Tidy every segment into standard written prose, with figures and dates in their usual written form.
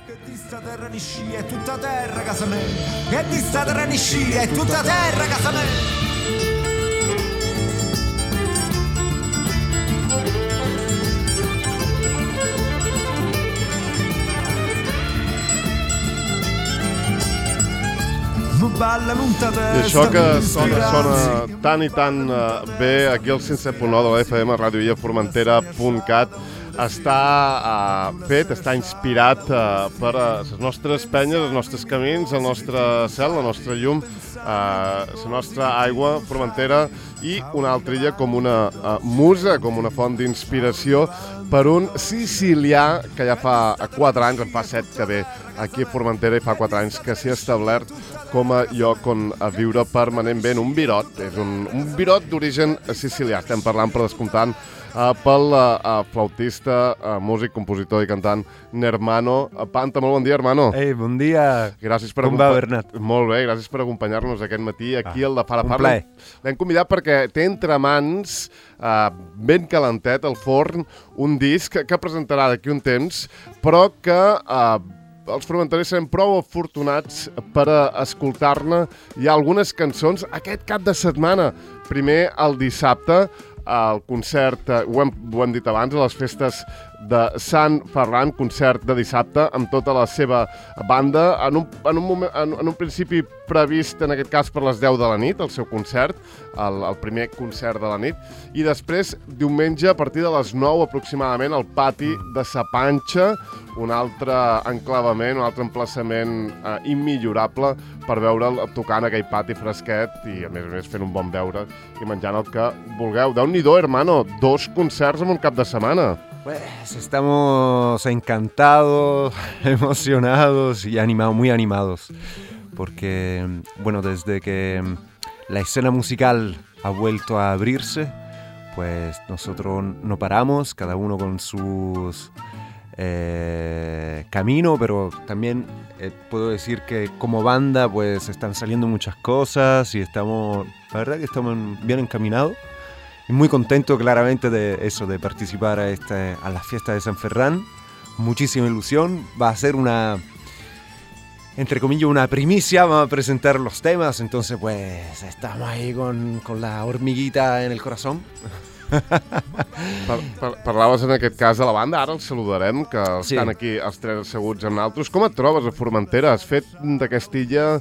Che di sta terra ni scia è tutta terra casa me. Che di sta terra ni scia è tutta terra casa me. I això que sona tan i tan bé aquí al 107.9 de la FM, radioillaformentera.cat, està fet, està inspirat per les nostres penyes, els nostres camins, el nostre cel, la nostra llum, la nostra aigua formentera i una altra illa com una musa, com una font d'inspiració per un sicilià que ja fa 4 anys, en fa 7 que ve aquí a Formentera i fa 4 anys que s'hi ha establert com a lloc on a viure permanentment. Un birot, és un birot d'origen sicilià. Estem parlant, per descomptant, pel flautista, músic, compositor i cantant Nermano Panta. Molt bon dia, Hermano. Ei, bon dia. Gràcies per Com va, Bernat? Molt bé, gràcies per acompanyar-nos aquest matí aquí al de Fara un Parla. plaer. L'hem convidat perquè té entre mans, ben calentet, al forn, un disc que presentarà d'aquí un temps, però que els formenterers serem prou afortunats per escoltar-ne. Hi ha algunes cançons aquest cap de setmana. Primer, el dissabte, el concert, ho hem dit abans, a les festes de Sant Ferran, concert de dissabte amb tota la seva banda, en un principi previst, en aquest cas, per les 10 de la nit, el seu concert, el primer concert de la nit, i després, diumenge, a partir de les 9 aproximadament, al pati de Sa Panxa, un altre enclavament, un altre emplaçament immillorable per veure'l tocant aquell pati fresquet i, a més, fent un bon beure i menjant el que vulgueu. Déu-n'hi-do, hermano, 2 concerts en un cap de setmana. Pues estamos encantados, emocionados y muy animados, porque, bueno, desde que la escena musical ha vuelto a abrirse, pues nosotros no paramos, cada uno con sus camino, pero también puedo decir que como banda pues están saliendo muchas cosas y la verdad que estamos bien encaminados. Y muy contento claramente de eso, de participar a la fiesta de San Ferran. Muchísima ilusión. Va a ser entre comillas, una primicia. Vamos a presentar los temas. Entonces, pues, estamos ahí con la hormiguita en el corazón. Parlaves en aquest cas de la banda, ara els saludarem, que estan aquí els 3 asseguts amb nosaltres. Com et trobes a Formentera? Has fet d'aquesta illa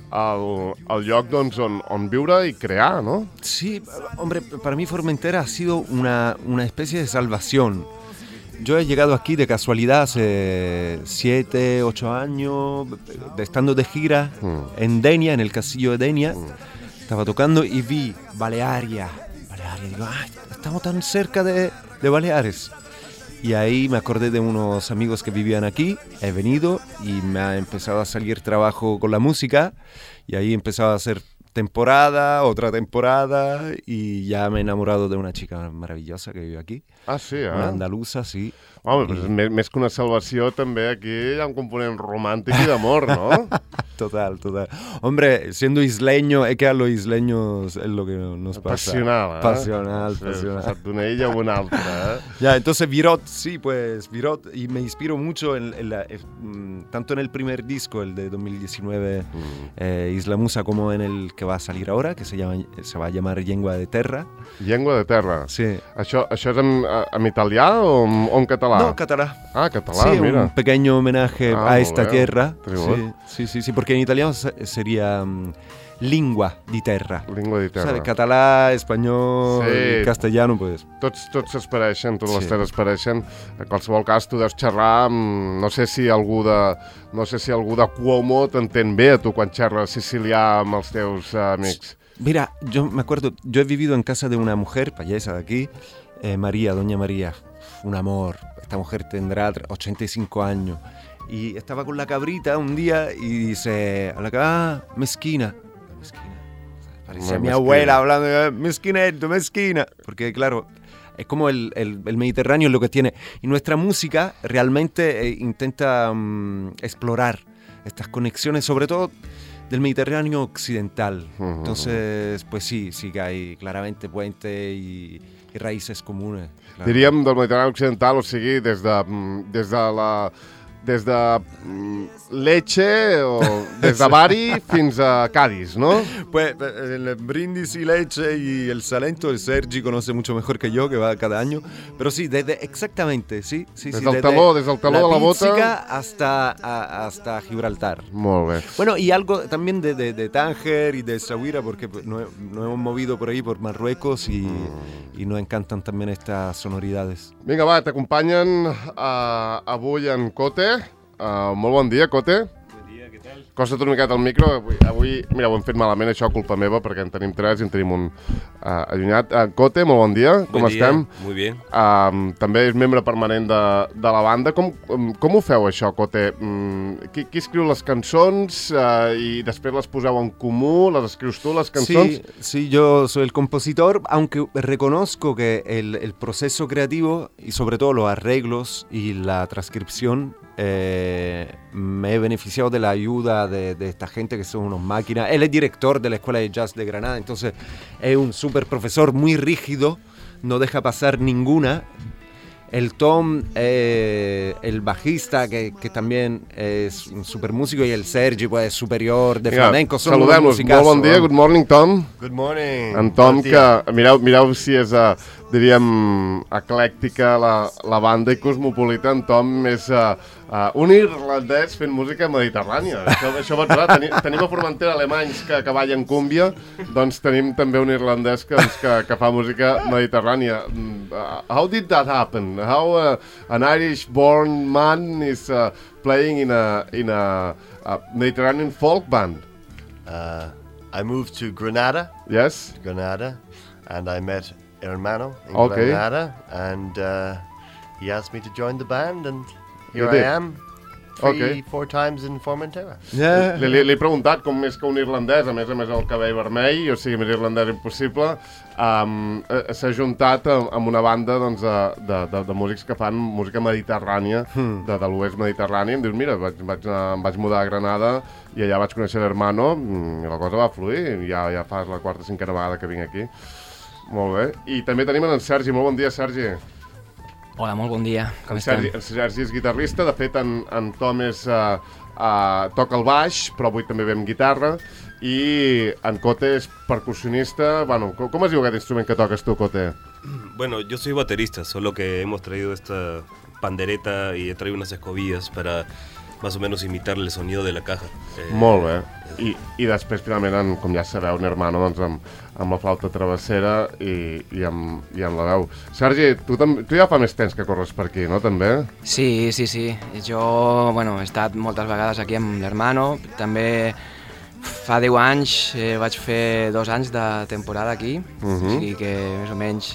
el lloc doncs, on viure y crear, ¿no? Sí, hombre, para mí Formentera ha sido una especie de salvación. Yo he llegado aquí de casualidad hace 7, 8 años, estando de gira en Denia, en el castillo de Denia. Estaba tocando y vi Balearia. Digo, estamos tan cerca de Baleares. Y ahí me acordé de unos amigos que vivían aquí, he venido y me ha empezado a salir trabajo con la música y ahí he empezado a hacer otra temporada y ya me he enamorado de una chica maravillosa que vive aquí. Ah, sí, Una andaluza, sí. Home, però més que una salvació, també aquí hi ha un component romàntic i d'amor, ¿no? Total. Hombre, siendo isleño, es que a los isleños es lo que nos pasa. Pasional. Pasional. D'una illa a una altra, Ya, entonces Virot, sí, pues Virot, y me inspiro mucho tanto en el primer disco, el de 2019, Isla Musa, como en el que va a salir ahora, que se va a llamar Llengua de Terra. Llengua de Terra. Sí. Això és en italià o en català? No, català. Ah, català, sí, mira. Un pequeño homenaje a esta tierra. Sí, porque en italiano sería lingua di terra. Lingua di terra. ¿Sabes? Català, espanyol, sí. Castellano, pues. Tots es pareixen, totes les terres es pareixen. En qualsevol cas, tu deus xerrar amb... No sé si algú de Cuomo t'entén bé a tu quan xerres sicilià amb els teus amics. Mira, yo me acuerdo, yo he vivido en casa de una mujer payesa de aquí, María, doña María, un amor. Esta mujer tendrá 85 años. Y estaba con la cabrita un día y dice, mezquina. Parecía mi abuela hablando, mezquina. Porque claro, es como el Mediterráneo lo que tiene. Y nuestra música realmente intenta explorar estas conexiones, sobre todo del Mediterráneo occidental. Entonces, pues sí que hay claramente puentes y raíces comunes. Claro. Diríem del Mediterrani occidental, o sigui, des de la des de Lecce o des de Bari fins a Cádiz, ¿no? Pues el Brindisi, Lecce y el Salento, el Sergi conoce mucho mejor que yo, que va cada año. Pero sí, exactamente, sí. Des del taló de la bota hasta Gibraltar. Molt bé. Bueno, y algo también de Tánger y de Essaouira, porque nos hemos movido por ahí, por Marruecos, y nos encantan también estas sonoridades. Vinga, va, t'acompanyen avui en Cote. Molt bon dia, Cote. Bon dia, què tal? Costa't una miqueta al micro. Avui, mira, ho hem fet malament, això, culpa meva, perquè en tenim 3 i en tenim un allunyat. Cote, molt bon dia, com estem? Muy bien. També és membre permanent de la banda. Com ho feu, això, Cote? Qui escriu les cançons i després les poseu en comú? Les escrius tu, les cançons? Sí, yo soy el compositor, aunque reconozco que el proceso creativo y sobre todo los arreglos y la transcripción me he beneficiado de la ayuda de esta gente que son unos máquinas. Él es director de la Escuela de Jazz de Granada, entonces es un súper profesor muy rígido, no deja pasar ninguna. El Tom, el bajista, que también es un súper músico, y el Sergi, pues, superior de flamenco. Saludem-los. Molt bon dia, good morning, Tom. Good morning. En Tom, que mireu si és, diríem, eclèctica la banda i cosmopolita. En Tom és un irlandès fent música mediterrània. Això va trobar. Tenim a Formentera alemanys que ballen cúmbia, doncs tenim també un irlandès que fa música mediterrània. How did that happen? How an Irish-born man is playing in a Mediterranean folk band? I moved to Granada. Yes? Granada, and I met Hermano in Okay. Granada, and he asked me to join the band, and here You I did? am. Okay. 4 times in Formentera. Yeah. Li he preguntat com és que un irlandès, a més el cabell vermell, o sigui, més irlandès impossible, s'ha juntat amb una banda doncs, de músics que fan música mediterrània, de l'oest mediterrani. Em dius, mira, em vaig mudar a Granada i allà vaig conèixer l'Hermano i la cosa va fluir. Ja fa la 4ª o 5ª vegada que vinc aquí. Molt bé. I també tenim en Sergi. Molt bon dia, Sergi. Hola, molt bon dia, com Sergi, estem? el Sergi és guitarrista, de fet en Tom toca el baix, però avui també ve amb guitarra, i en Cote és percussionista. Bueno, com es diu aquest instrument que toques tu, Cote? Bueno, yo soy baterista, solo que hemos traído esta pandereta y he traído unas escobillas para más o menos imitar el sonido de la caja. Molt bé. I després, finalment, com ja sabeu, un hermano doncs, amb la flauta travessera i amb la veu. Sergi, tu ja fa més temps que corres per aquí, no, també? Sí. Jo, he estat moltes vegades aquí amb l'Hermano. També fa 10 anys vaig fer 2 anys de temporada aquí, o sigui que més o menys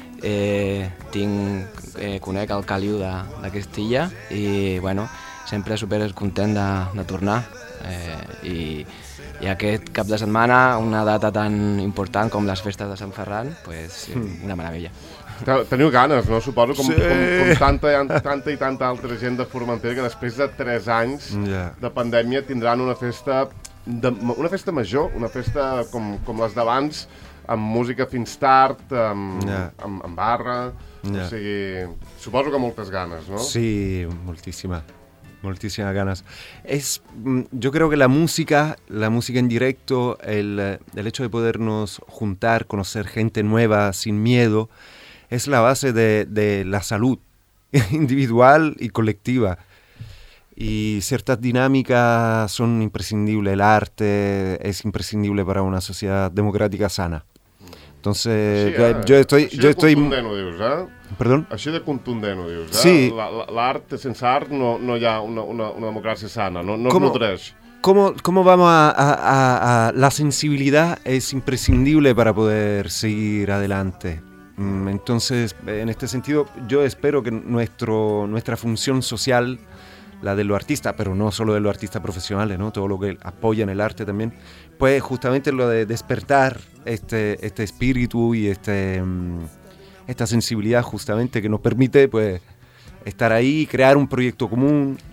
conec el caliu d'aquesta illa i, sempre super content de tornar. I aquest cap de setmana, una data tan important com les festes de Sant Ferran, una meravella. Teniu ganes, no? Suposo, com tanta altra gent de Formentera que després de 3 anys de pandèmia tindran una festa major, una festa com les d'abans, amb música fins tard, amb barra, o sigui, suposo que moltes ganes, ¿no? Sí, muchísimas ganas. Yo creo que la música en directo, el hecho de podernos juntar, conocer gente nueva sin miedo, es la base de la salud individual y colectiva. Y ciertas dinámicas son imprescindibles. El arte es imprescindible para una sociedad democrática sana. Entonces, yo estoy... contundent ho dius, Perdón? Així de contundent ho dius, Sí. L'art, sense art no hi ha una democràcia sana, no es nodreix. ¿Cómo vamos a la sensibilidad es imprescindible para poder seguir adelante? Entonces, en este sentido, yo espero que nuestra función social, la de los artistas, pero no solo de los artistas profesionales, ¿no? Todo lo que apoyan el arte también, pues justamente lo de despertar este espíritu y esta sensibilidad justamente que nos permite pues estar ahí, crear un proyecto común,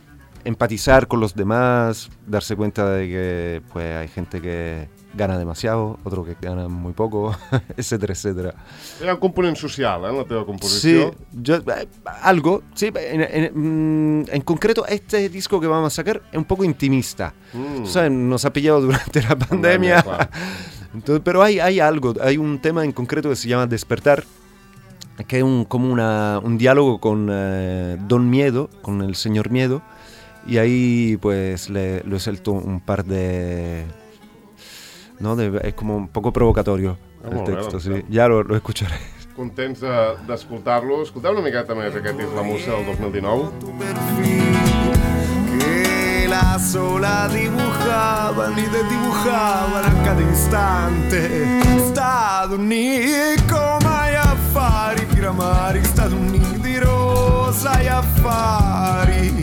empatizar con los demás, darse cuenta de que pues hay gente que gana demasiado, otro que gana muy poco, etcétera, etcétera. Hi ha un component social, en la teva composició. Sí, algo, sí, en concreto este disco que vamos a sacar es un poco intimista. O sea, nos ha pillado durante la pandemia. Claro. Entonces, pero hay algo, hay un tema en concreto que se llama Despertar, que es como un diálogo con Don Miedo, con el señor Miedo, y ahí pues le he suelto un par de... ¿no? Es como un poco provocatorio el texto, sí. Ja lo escucharé. Contents d'escoltar-lo. Escolteu una miqueta més aquest Isla Musa del 2019. Que la sola dibujaban y desdibujaban a cada instante. Stati Uniti come affari, Piramari, Stati Uniti di rosa e affari.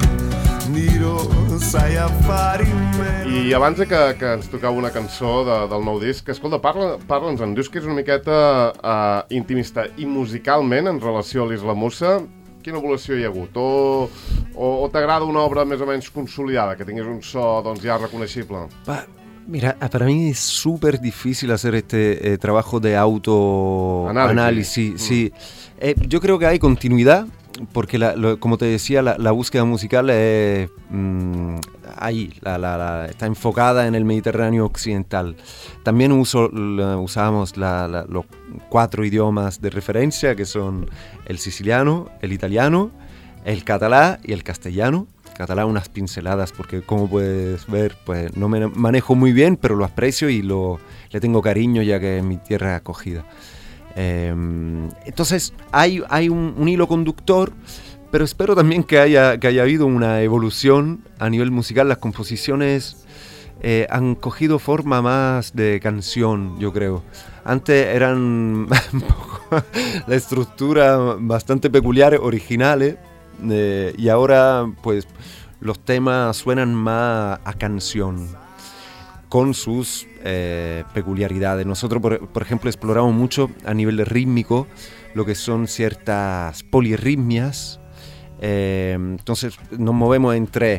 I abans que ens tocava una cançó del nou disc, escolta, parla'ns, em dius que és una miqueta intimista i musicalment en relació a l'Isla Musa, quina evolució hi ha hagut? O t'agrada una obra més o menys consolidada, que tingués un so doncs, ja reconeixible? Mira, para mí es súper difícil hacer este trabajo de autoanálisis. Sí. Yo creo que hay continuidad, porque como te decía, la búsqueda musical es ahí, está enfocada en el Mediterráneo occidental. También usábamos los 4 idiomas de referencia, que son el siciliano, el italiano, el catalán y el castellano. Catalán unas pinceladas, porque como puedes ver, pues no me manejo muy bien, pero lo aprecio y le tengo cariño, ya que es mi tierra acogida. Entonces hay un hilo conductor, pero espero también que haya habido una evolución a nivel musical. Las composiciones han cogido forma más de canción, yo creo. Antes eran un poco la estructura bastante peculiar, originales, y ahora pues los temas suenan más a canción, con sus peculiaridades. Nosotros, por ejemplo, exploramos mucho a nivel rítmico lo que son ciertas polirritmias. Entonces nos movemos entre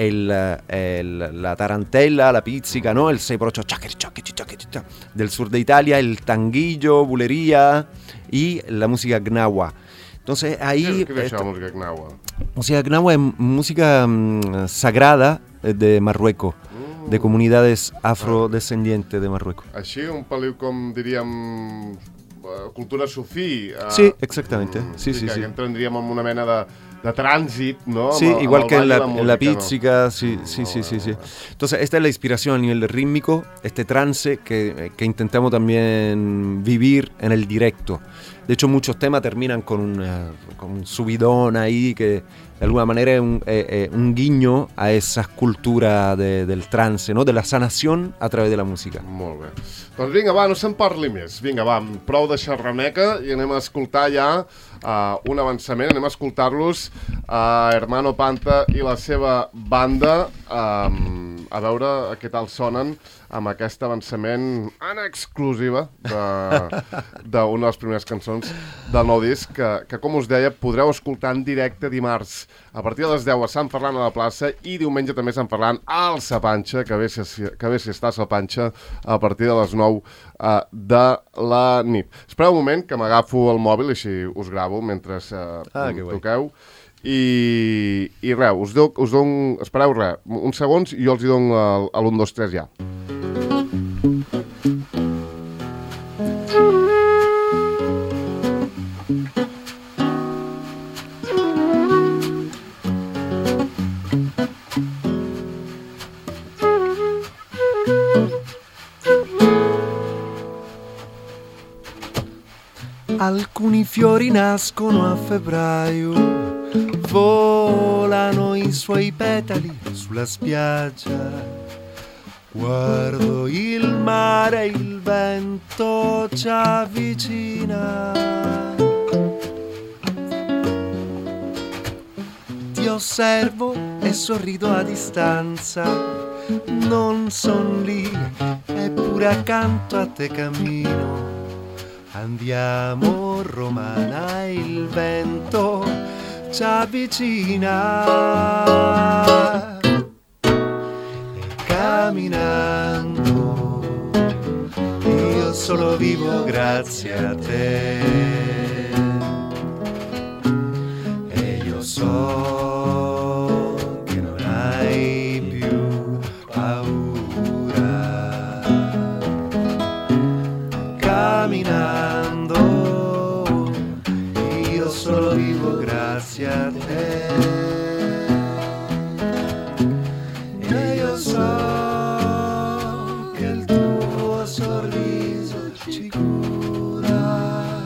la tarantela, la pizzica, ¿no? El 6x8 del sur de Italia, el tanguillo, bulería y la música gnawa. Entonces ahí... ¿Qué es la música gnawa? Música gnawa es música sagrada de Marruecos, de comunidades afrodescendientes de Marruecos. Així, un peliu com, diríem, cultura sufí. Sí, exactamente. Sí. Que entraríem en una mena de trànsit, ¿no? Sí, igual que en la pizzica, ¿no? Sí. Entonces, esta es la inspiración a nivel rítmico, este trance que intentamos también vivir en el directo. De hecho, muchos temas terminan con un subidón ahí que de alguna manera es un guiño a esa cultura del trance, no? De la sanación a través de la música. Molt bé. Doncs vinga, va, no se'n parli més. Vinga, va, prou de xerrameca i anem a escoltar ja un avançament. Anem a escoltar-los a Hermano Panta i la seva banda, a veure què tal sonen amb aquest avançament en exclusiva d'una de les primeres cançons del nou disc que, com us deia, podreu escoltar en directe dimarts a partir de les 10 a Sant Ferran a la plaça i diumenge també a Sant Ferran al Sapanxa, que bé si està a Sapanxa a partir de les 9 de la nit. Espereu un moment que m'agafo el mòbil i així us gravo mentre toqueu. I res, us dono, espereu res, uns segons i jo els hi dono l'1, 2, 3 ja. Alcuni fiori nascono a febbraio, volano i suoi petali sulla spiaggia. Guardo il mare, il vento ci avvicina. Ti osservo e sorrido a distanza, non son lì, eppure accanto a te cammino. Andiamo romana, il vento ci avvicina e camminando io solo vivo grazie a te e io so che non hai più paura camminando io solo vivo grazie a te e io so che il tuo sorriso ci cura.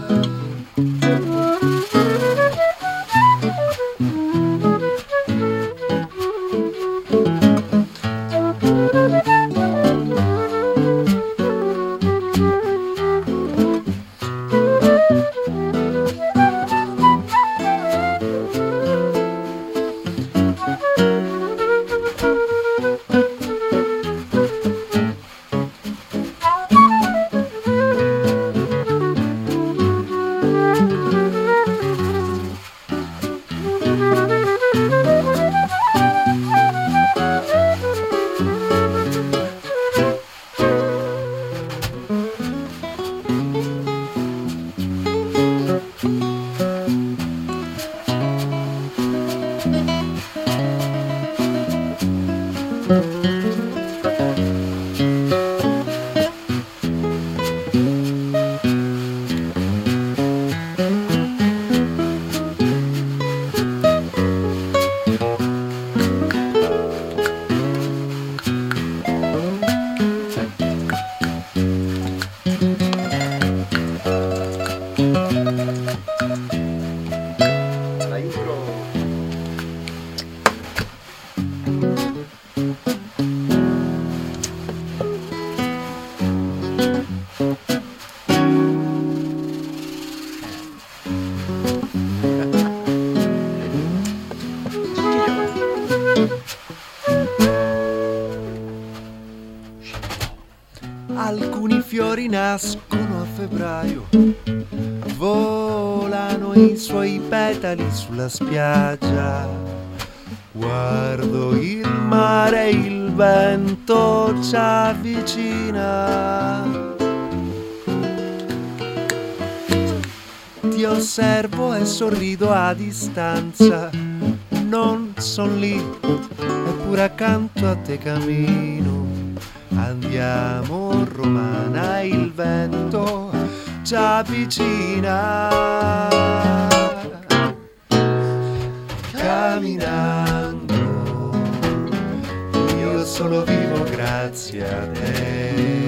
Alcuni fiori nascono a febbraio, volano i suoi petali sulla spiaggia. Guardo il mare, il vento ci avvicina. Ti osservo e sorrido a distanza, non son lì, eppure accanto a te cammino. Andiamo romana, il vento ci avvicina. Camminando, io solo vivo grazie a te.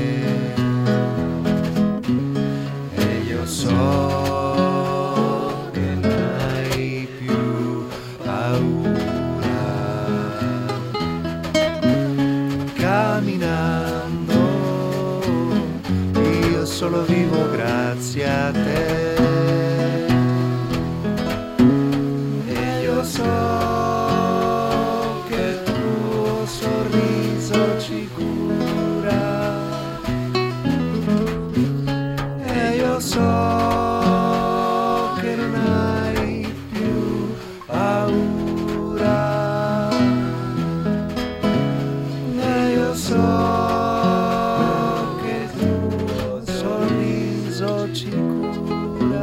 E io so che non hai più paura. Camminando, io solo vivo grazie a te. E io so che il tuo sorriso ci cura. E io so che non hai più paura. E io so che il tuo sorriso ci cura.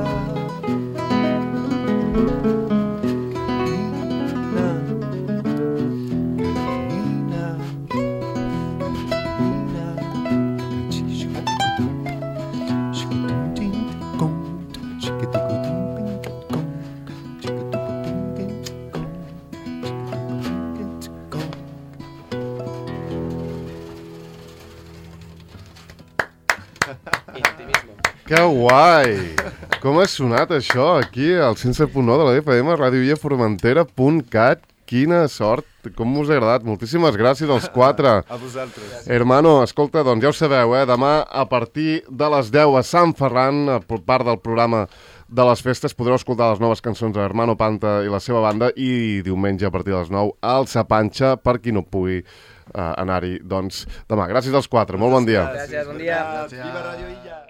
Que guai! Com ha sonat això aquí al 107.9 de la FM, radiovillaformentera.cat. Quina sort, com us ha agradat. Moltíssimes gràcies als quatre. A vosaltres. Hermano, escolta, doncs ja ho sabeu, demà a partir de les 10 a Sant Ferran, a part del programa de les festes, podreu escoltar les noves cançons de Hermano Panta i la seva banda, i diumenge a partir de les 9 al Sapanxa, per qui no pugui anar-hi, doncs demà. Gràcies als quatre, molt bon dia. Gràcies, bon dia. Viva Radio Illa.